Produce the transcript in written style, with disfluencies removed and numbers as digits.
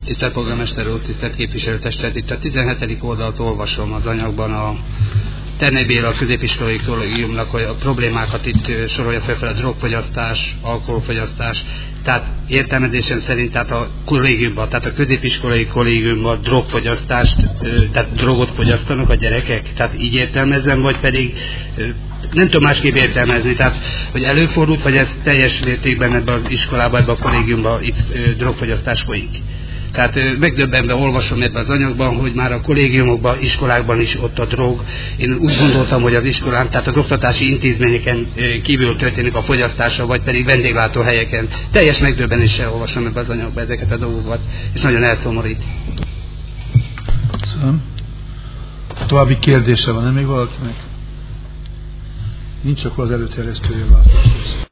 Tisztelt polgármester úr, tisztelt képviselőtestület, itt a 17. oldalt olvasom az anyagban a Ternay Béla a középiskolai kollégiumnak, hogy a problémákat itt sorolja fel a drogfogyasztás, alkoholfogyasztás, tehát értelmezésem szerint tehát a kollégiumban, tehát a középiskolai kollégiumban drogfogyasztást, tehát drogot fogyasztanak a gyerekek, tehát így értelmezem, vagy pedig nem tudom másképp értelmezni, tehát hogy előfordult, vagy ez teljes mértékben ebben az iskolában, ebben a kollégiumban itt drogfogyasztás folyik. Tehát megdöbbenve olvasom ebben az anyagban, hogy már a kollégiumokban, iskolákban is ott a drog. Én úgy gondoltam, hogy az iskolán, tehát az oktatási intézményeken kívül történik a fogyasztása, vagy pedig vendéglátóhelyeken. Teljes megdöbbenéssel olvasom ebben az anyagban ezeket a dolgokat, és nagyon elszomorít. Köszönöm. További kérdése van, nem még valakinek? Nincs, akkor az előterjesztője választás.